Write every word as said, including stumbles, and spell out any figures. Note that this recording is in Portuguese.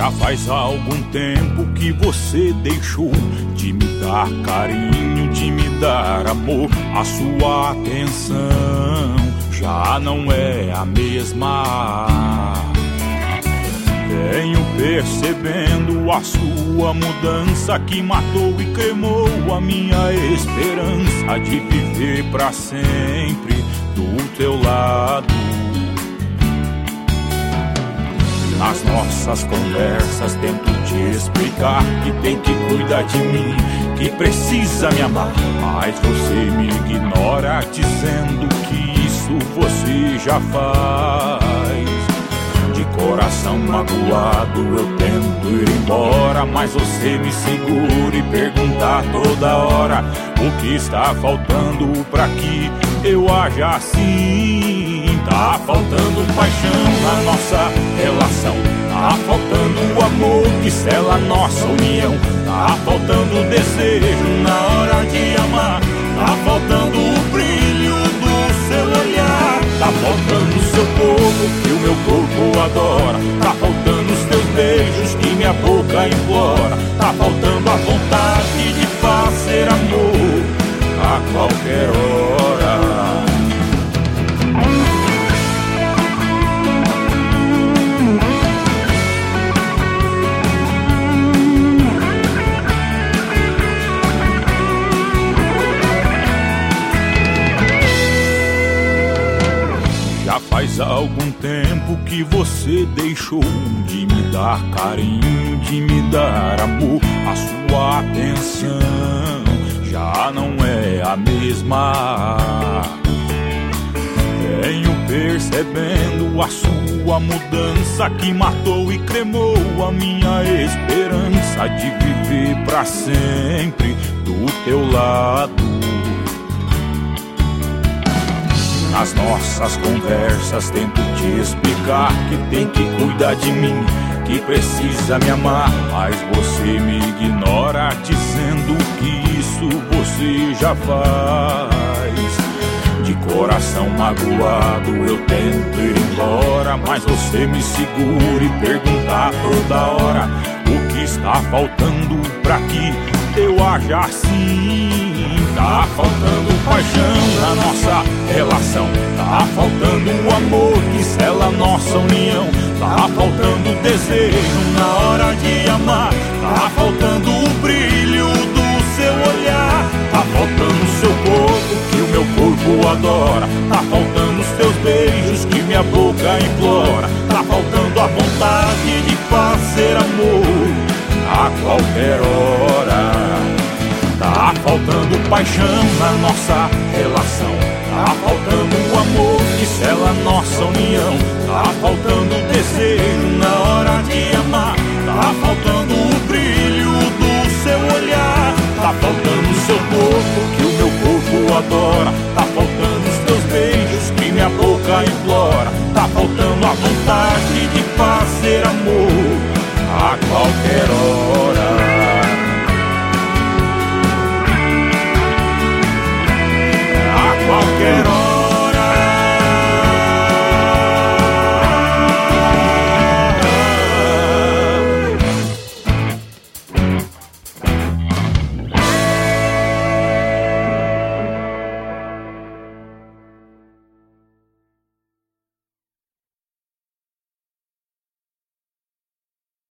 Já faz algum tempo que você deixou de me dar carinho, de me dar amor. A sua atenção já não é a mesma. Venho percebendo a sua mudança, que matou e queimou a minha esperança de viver pra sempre do teu lado. Nas nossas conversas tento te explicar que tem que cuidar de mim, que precisa me amar, mas você me ignora, dizendo que isso você já faz. De coração magoado eu tento ir embora, mas você me segura e pergunta toda hora o que está faltando pra que eu haja assim. Tá faltando paixão na nossa relação, tá faltando o amor que sela nossa união, tá faltando desejo na hora de amar, tá faltando o brilho do seu olhar, tá faltando o seu corpo que o meu corpo adora, tá faltando os teus beijos que minha boca implora, tá faltando a vontade de fazer amor a qualquer hora. Faz algum tempo que você deixou de me dar carinho, de me dar amor. A sua atenção já não é a mesma. Venho percebendo a sua mudança, que matou e cremou a minha esperança de viver pra sempre do teu lado. Nas nossas conversas tento te explicar que tem que cuidar de mim, que precisa me amar, mas você me ignora, dizendo que isso você já faz. De coração magoado eu tento ir embora, mas você me segura e pergunta toda hora o que está faltando pra que eu haja assim. Tá faltando paixão na nossa relação, tá faltando o amor que sela nossa união, tá faltando desejo na hora de amar, tá faltando o brilho do seu olhar, tá faltando o seu corpo que o meu corpo adora, tá faltando os teus beijos que minha boca implora, tá faltando a vontade de fazer amor a qualquer hora. Tá faltando paixão na nossa relação, tá faltando o amor que sela nossa união, tá faltando desejo na hora de amar, tá faltando o brilho do seu olhar, tá faltando o seu corpo que o meu corpo adora, tá faltando os teus beijos que minha boca implora, tá faltando a vontade de fazer amor a qualquer hora.